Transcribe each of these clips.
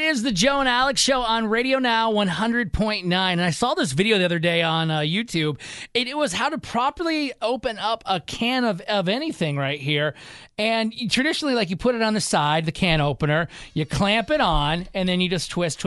is the Joe and Alex Show on Radio Now 100.9. And I saw this video the other day on YouTube. It was how to properly open up a can of anything right here. And traditionally, like, you put it on the side, the can opener, you clamp it on, and then you just twist.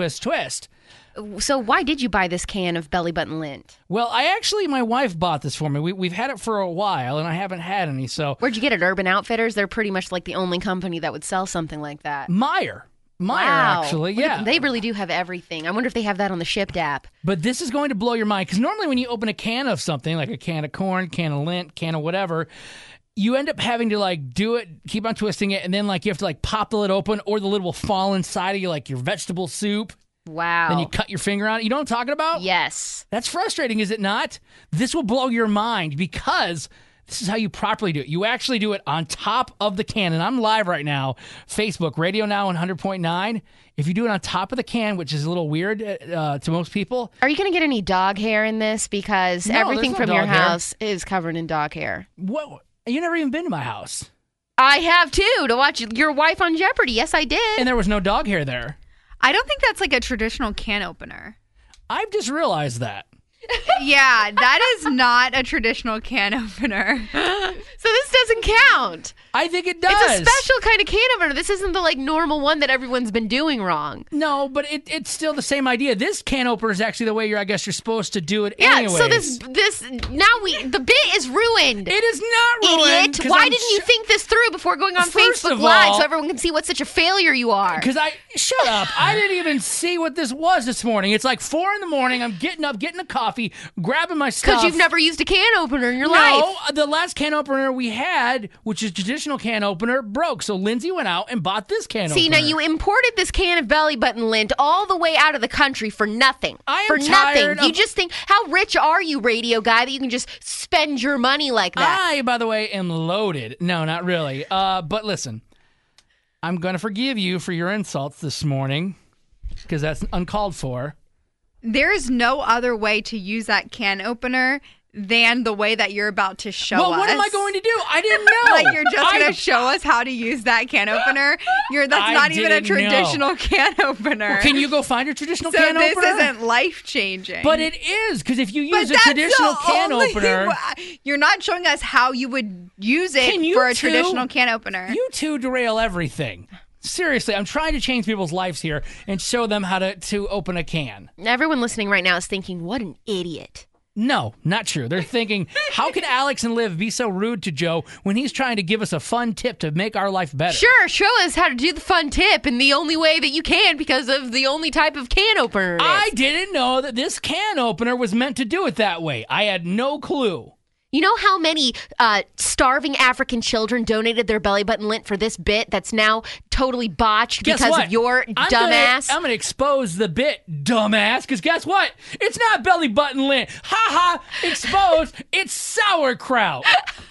So why did you buy this can of Belly Button Lint? Well, my wife bought this for me. We've had it for a while, and I haven't had any, so. Where'd you get it? Urban Outfitters? They're pretty much like the only company that would sell something like that. Meijer, Wow. actually, yeah. They really do have everything. I wonder if they have that on the Shipped app. But this is going to blow your mind, because normally when you open a can of something, like a can of corn, can of lint, can of whatever, you end up having to, like, do it, keep on twisting it, and then, like, you have to, like, pop the lid open, or the lid will fall inside of you, like your vegetable soup. Wow. Then you cut your finger on it. You know what I'm talking about? Yes. That's frustrating, is it not? This will blow your mind, because this is how you properly do it. You actually do it on top of the can. And I'm live right now, Facebook, Radio Now 100.9. If you do it on top of the can, which is a little weird to most people. Are you going to get any dog hair in this? Because No, everything there's no from your dog hair. house is covered in dog hair. What? You never even been to my house. I have, too, to watch your wife on Jeopardy. Yes, I did. And there was no dog hair there. I don't think that's like a traditional can opener. I've just realized that. Yeah, that is not a traditional can opener. So this doesn't count. I think it does. It's a special kind of can opener. This isn't the like normal one that everyone's been doing wrong. No, but it's still the same idea. This can opener is actually the way I guess you're supposed to do it Yeah, anyways. so the bit is ruined. It is not ruined. Idiot. Why didn't you think this through before going on First Facebook of Live all- so everyone can see what such a failure you are? Because shut up. I didn't even see what this was this morning. It's like 4 a.m. I'm getting up, getting a coffee, grabbing my stuff. Because you've never used a can opener in your life. No, the last can opener we had, which is traditional can opener, broke. So Lindsay went out and bought this can opener. See, now you imported this can of Belly Button Lint all the way out of the country for nothing. I am for tired nothing. You of- just think, how rich are you, radio guy, that you can just spend your money like that? I, by the way, am loaded. No, not really. But listen, I'm going to forgive you for your insults this morning, because that's uncalled for. There is no other way to use that can opener than the way that you're about to show us. Well, what am I going to do? I didn't know. Like, you're just going to show us how to use that can opener? That's I not even a didn't know. traditional can opener. Well, can you go find your traditional so can this opener? isn't life-changing. But it is, because if you But use a that's traditional the can only opener... You're not showing us how you would use it Can you for a two- traditional can opener. You two derail everything. Seriously, I'm trying to change people's lives here and show them how to open a can. Everyone listening right now is thinking, what an idiot. No, not true. They're thinking, how can Alex and Liv be so rude to Joe when he's trying to give us a fun tip to make our life better? Sure, show us how to do the fun tip in the only way that you can because of the only type of can opener it is. I didn't know that this can opener was meant to do it that way. I had no clue. You know how many starving African children donated their Belly Button Lint for this bit that's now totally botched Guess because what? of your dumbass? I'm gonna expose the bit, dumbass, because guess what? It's not Belly Button Lint. Ha ha, exposed. It's sauerkraut.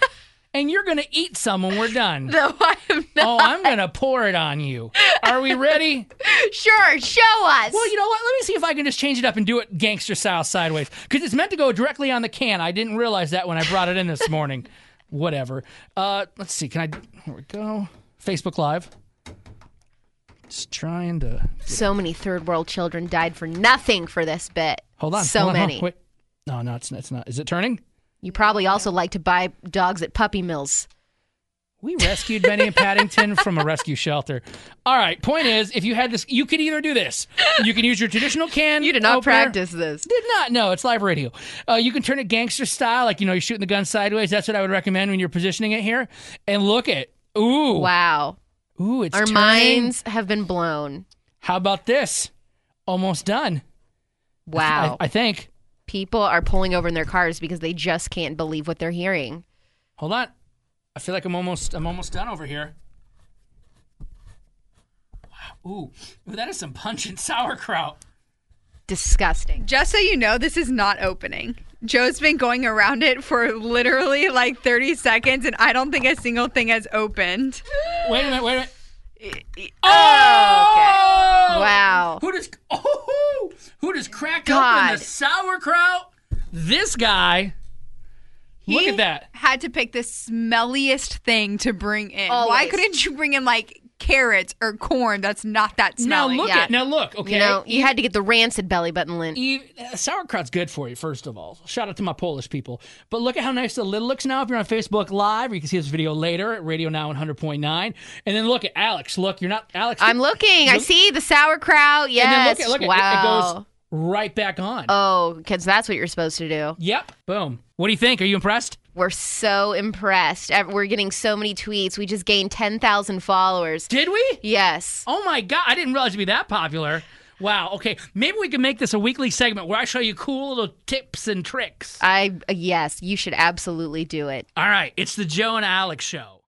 And you're gonna eat some when we're done. No, I am not. Oh, I'm gonna pour it on you. Are we ready? Sure, show us. Well, you know what? Let me see if I can just change it up and do it gangster style sideways. Because it's meant to go directly on the can. I didn't realize that when I brought it in this morning. Whatever. Let's see. Here we go. Facebook Live. Just trying to... So many third world children died for nothing for this bit. Hold on. So hold on, many. Wait. No, it's not. Is it turning? You probably also like to buy dogs at puppy mills. We rescued Benny and Paddington from a rescue shelter. All right, point is, if you had this, you could either do this. You can use your traditional can. You did not opener. practice this. Did not. No, it's live radio. You can turn it gangster style, like, you're shooting the gun sideways. That's what I would recommend when you're positioning it here. And look at, ooh. Wow. Ooh, it's Our turning. minds have been blown. How about this? Almost done. Wow. I think. People are pulling over in their cars because they just can't believe what they're hearing. Hold on. I feel like I'm almost done over here. Wow. Ooh, that is some pungent sauerkraut. Disgusting. Just so you know, this is not opening. Joe's been going around it for literally like 30 seconds, and I don't think a single thing has opened. Wait a minute. Oh, okay. Wow. Who just cracked God. open the sauerkraut? This guy. Look at that. Had to pick the smelliest thing to bring in. Always. Why couldn't you bring in like carrots or corn that's not that smelly. Now look, okay. You know, you had to get the rancid belly button lint. Sauerkraut's good for you, first of all. Shout out to my Polish people. But look at how nice the lid looks now. If you're on Facebook Live, or you can see this video later at Radio Now 100.9. And then look at Alex. Look, you're not Alex. I'm looking. I see the sauerkraut. Yes. And then look at wow. it goes right back on. Oh, because that's what you're supposed to do. Yep. Boom. What do you think? Are you impressed? We're so impressed. We're getting so many tweets. We just gained 10,000 followers. Did we? Yes. Oh my God. I didn't realize it'd be that popular. Wow. Okay. Maybe we can make this a weekly segment where I show you cool little tips and tricks. Yes, you should absolutely do it. All right. It's the Joe and Alex Show.